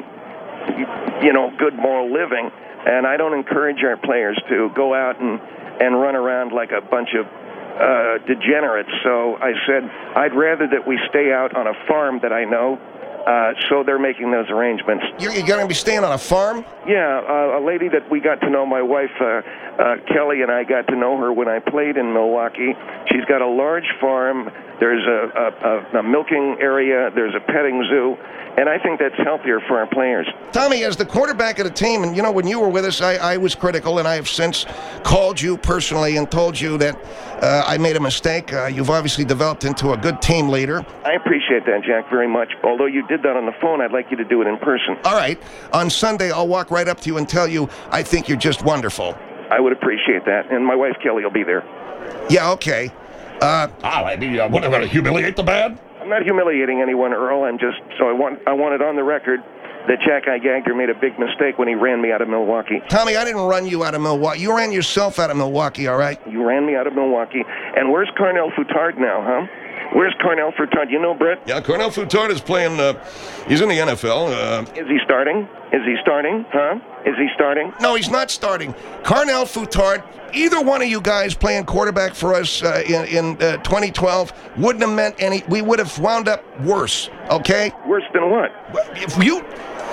[SPEAKER 5] good moral living, and I don't encourage our players to go out and run around like a bunch of degenerates. So I said I'd rather that we stay out on a farm that I know. So they're making those arrangements.
[SPEAKER 4] You're going to be staying on a farm?
[SPEAKER 5] Yeah, a lady that we got to know, my wife, Kelly, and I got to know her when I played in Milwaukee. She's got a large farm. There's a milking area. There's a petting zoo. And I think that's healthier for our players.
[SPEAKER 4] Tommy, as the quarterback of the team, and when you were with us, I was critical, and I have since called you personally and told you that I made a mistake. You've obviously developed into a good team leader.
[SPEAKER 5] I appreciate that, Jack, very much. Although you did that on the phone, I'd like you to do it in person.
[SPEAKER 4] All right. On Sunday, I'll walk right up to you and tell you I think you're just wonderful.
[SPEAKER 5] I would appreciate that. And my wife, Kelly, will be there.
[SPEAKER 4] Yeah, okay.
[SPEAKER 2] What, I'm going to humiliate the man?
[SPEAKER 5] I'm not humiliating anyone, Earl. I want it on the record that Jack Gagder made a big mistake when he ran me out of Milwaukee.
[SPEAKER 4] Tommy, I didn't run you out of Milwaukee. You ran yourself out of Milwaukee, all right?
[SPEAKER 5] You ran me out of Milwaukee. And where's Cornell Futard now, huh? Where's Cornell Futard? You know, Brett?
[SPEAKER 3] Yeah, Cornell Futard is playing, he's in the NFL.
[SPEAKER 5] Is he starting? Is he starting? Huh? Is he starting?
[SPEAKER 4] No, he's not starting. Cornell Futard, either one of you guys playing quarterback for us in 2012 wouldn't have meant any. We would have wound up worse, okay?
[SPEAKER 5] Worse than what?
[SPEAKER 4] If you...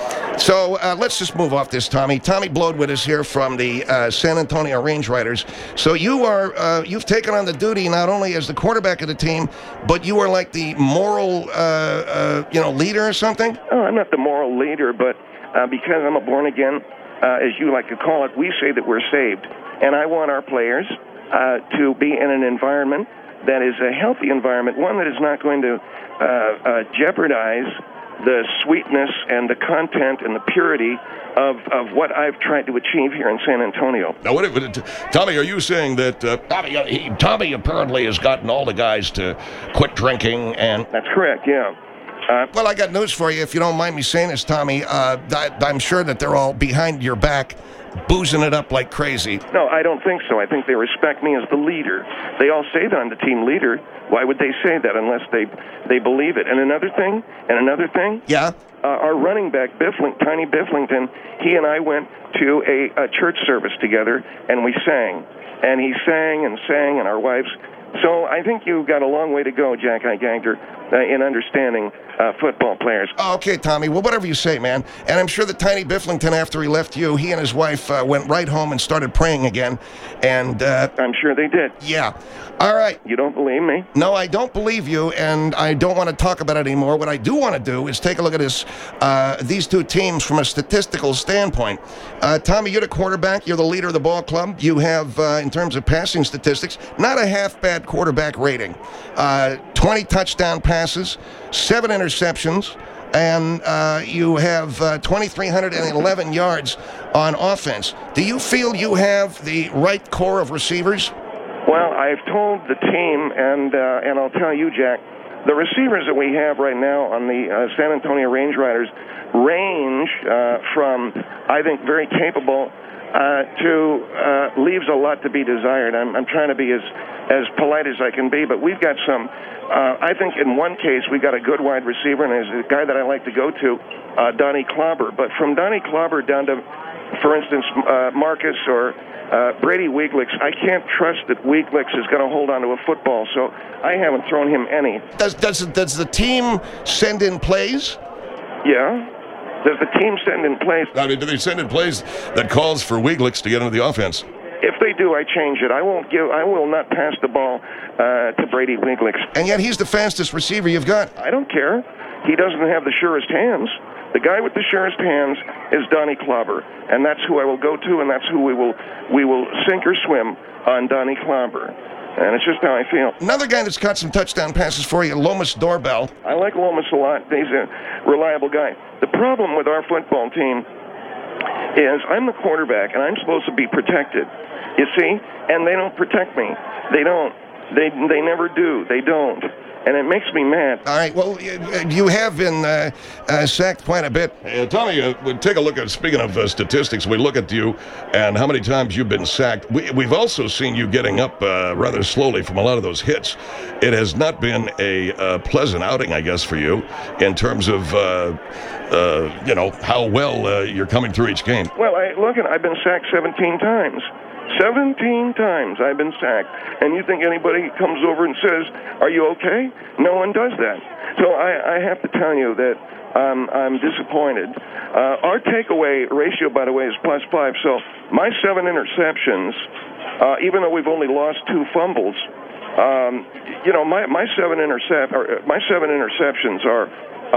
[SPEAKER 4] So let's just move off this, Tommy. Tommy Blodwood is here from the San Antonio Range Riders. So you've taken on the duty not only as the quarterback of the team, but you are like the moral, leader or something?
[SPEAKER 5] Oh, I'm not the moral leader, but because I'm a born again, as you like to call it, we say that we're saved. And I want our players to be in an environment that is a healthy environment, one that is not going to jeopardize the sweetness and the content and the purity of what I've tried to achieve here in San Antonio.
[SPEAKER 3] Now, Tommy, are you saying that...
[SPEAKER 2] Tommy apparently has gotten all the guys to quit drinking and...
[SPEAKER 5] That's correct, yeah.
[SPEAKER 4] Well, I got news for you. If you don't mind me saying this, Tommy, I'm sure that they're all behind your back, boozing it up like crazy.
[SPEAKER 5] No, I don't think so. I think they respect me as the leader. They all say that I'm the team leader. Why would they say that unless they believe it? And another thing.
[SPEAKER 4] Yeah?
[SPEAKER 5] Our running back, Tiny Bifflington, he and I went to a church service together, and we sang. And he sang, and our wives... So I think you've got a long way to go, Jack Gagder, in understanding football players.
[SPEAKER 4] Oh, okay, Tommy. Well, whatever you say, man. And I'm sure that Tiny Bifflington, after he left you, he and his wife went right home and started praying again. And
[SPEAKER 5] I'm sure they did.
[SPEAKER 4] Yeah. All right.
[SPEAKER 5] You don't believe me?
[SPEAKER 4] No, I don't believe you, and I don't want to talk about it anymore. What I do want to do is take a look at these two teams from a statistical standpoint. Tommy, you're the quarterback. You're the leader of the ball club. You have, in terms of passing statistics, not a half-bad quarterback rating. 20 touchdown passes, 7 interceptions, and you have 2,311 yards on offense. Do you feel you have the right core of receivers?
[SPEAKER 5] Well, I've told the team, and I'll tell you, Jack, the receivers that we have right now on the San Antonio Range Riders range from, I think, very capable to leaves a lot to be desired. I'm trying to be as polite as I can be, but we've got some. I think in one case we got a good wide receiver, and there's a guy that I like to go to, Donnie Clobber. But from Donnie Clobber down to, for instance, Marcus or Brady Weeglix, I can't trust that Weeglix is going to hold on to a football, so I haven't thrown him any.
[SPEAKER 4] Does the team send in plays?
[SPEAKER 5] Yeah. Does the team send in plays?
[SPEAKER 3] I mean, do they send in plays that calls for Weeglix to get into the offense?
[SPEAKER 5] If they do, I change it. I will not pass the ball to Brady Weeglix.
[SPEAKER 4] And yet he's the fastest receiver you've got.
[SPEAKER 5] I don't care. He doesn't have the surest hands. The guy with the surest hands is Donnie Clobber, and that's who I will go to, and that's who we will sink or swim on Donnie Clobber. And it's just how I feel.
[SPEAKER 4] Another guy that's got some touchdown passes for you, Lomas Doorbell.
[SPEAKER 5] I like Lomas a lot. He's a reliable guy. The problem with our football team is I'm the quarterback, and I'm supposed to be protected. You see? And they don't protect me. They don't. They never do. They don't.
[SPEAKER 6] and it makes me mad.
[SPEAKER 4] All right, well, you have been sacked quite a bit.
[SPEAKER 3] Tommy, we'll take a look at, speaking of statistics, we look at you and how many times you've been sacked. We've also seen you getting up rather slowly from a lot of those hits. It has not been a pleasant outing, I guess, for you in terms of, how well you're coming through each game.
[SPEAKER 6] Well, I've been sacked 17 times. 17 times I've been sacked. And you think anybody comes over and says, "Are you okay?" No one does that. So I have to tell you that I'm disappointed. Our takeaway ratio, by the way, is +5. So my 7 interceptions, even though we've only lost 2 fumbles, my 7 interceptions are.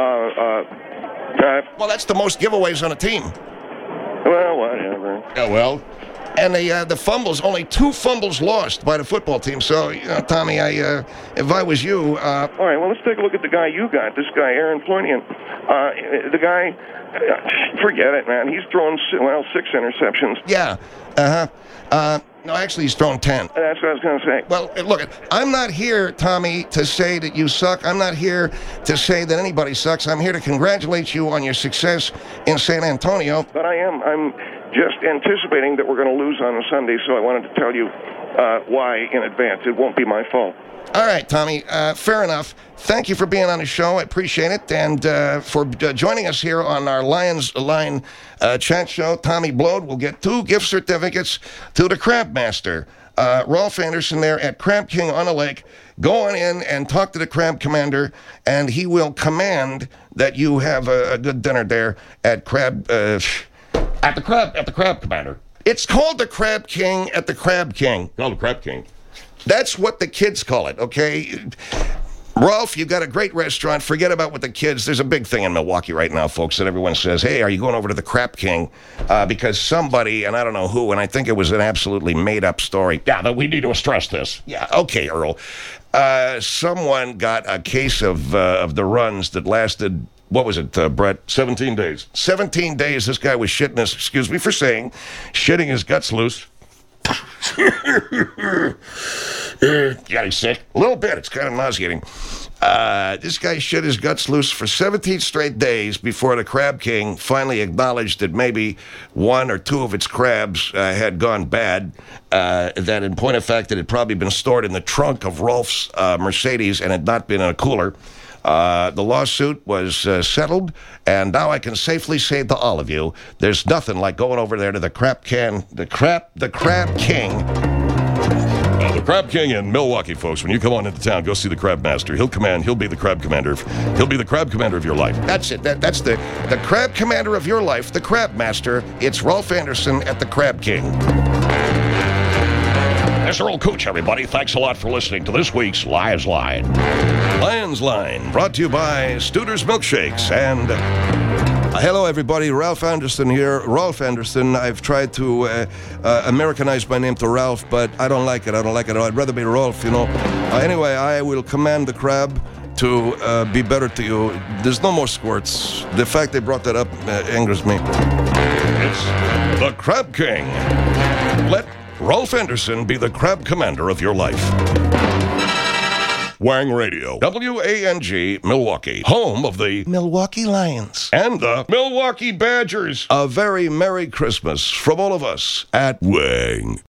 [SPEAKER 4] Well, that's the most giveaways on a team.
[SPEAKER 6] Well, whatever.
[SPEAKER 3] Yeah, well.
[SPEAKER 4] And the fumbles, only 2 fumbles lost by the football team. So, Tommy, if I was you...
[SPEAKER 6] All right, well, let's take a look at the guy you got, this guy, Aaron Flonian. The guy, forget it, man. He's thrown, 6 interceptions.
[SPEAKER 4] Yeah, no, actually, he's thrown 10.
[SPEAKER 6] That's what I was going to say.
[SPEAKER 4] Well, look, I'm not here, Tommy, to say that you suck. I'm not here to say that anybody sucks. I'm here to congratulate you on your success in San Antonio.
[SPEAKER 6] But I'm just anticipating that we're going to lose on a Sunday, so I wanted to tell you why in advance. It won't be my fault.
[SPEAKER 4] All right, Tommy, fair enough. Thank you for being on the show. I appreciate it. And for joining us here on our Lions Line chat show, Tommy Blode will get 2 gift certificates to the Crab Master. Rolf Anderson there at Crab King on the Lake. Go on in and talk to the Crab Commander, and he will command that you have a good dinner there at Crab...
[SPEAKER 3] At the Crab Commander.
[SPEAKER 4] It's called the Crab King at the Crab King.
[SPEAKER 3] Called the Crab King.
[SPEAKER 4] That's what the kids call it, okay? Rolf, you got a great restaurant. Forget about what the kids... There's a big thing in Milwaukee right now, folks, that everyone says, "Hey, are you going over to the Crab King?" Because somebody, and I don't know who, and I think it was an absolutely made-up story.
[SPEAKER 3] Yeah, that we need to stress this.
[SPEAKER 4] Yeah, okay, Earl. Someone got a case of the runs that lasted... What was it, Brett?
[SPEAKER 3] 17 days.
[SPEAKER 4] 17 days, this guy was shitting his... Excuse me for saying, shitting his guts loose.
[SPEAKER 3] Got him sick?
[SPEAKER 4] A little bit. It's kind of nauseating. This guy shit his guts loose for 17 straight days before the Crab King finally acknowledged that maybe 1 or 2 of its crabs had gone bad. That in point of fact, it had probably been stored in the trunk of Rolf's Mercedes and had not been in a cooler. The lawsuit was settled, and now I can safely say to all of you, there's nothing like going over there to the Crab King.
[SPEAKER 3] The Crab King in Milwaukee, folks. When you come on into town, go see the Crab Master. He'll be the Crab Commander. He'll be the Crab Commander of your life.
[SPEAKER 4] That's it. That's the Crab Commander of your life, the Crab Master. It's Rolf Anderson at the Crab King.
[SPEAKER 3] That's Earl Cooch, everybody. Thanks a lot for listening to this week's Lions Line.
[SPEAKER 1] Lions Line, brought to you by Studer's Milkshakes and...
[SPEAKER 7] Hello, everybody. Ralph Anderson here. Rolf Anderson. I've tried to Americanize my name to Ralph, but I don't like it. I'd rather be Rolf, Anyway, I will command the crab to be better to you. There's no more squirts. The fact they brought that up angers me.
[SPEAKER 1] It's the Crab King. Let Rolf Anderson be the Crab Commander of your life. Wang Radio, WANG, Milwaukee, home of the
[SPEAKER 4] Milwaukee Lions
[SPEAKER 1] and the Milwaukee Badgers. A very Merry Christmas from all of us at Wang.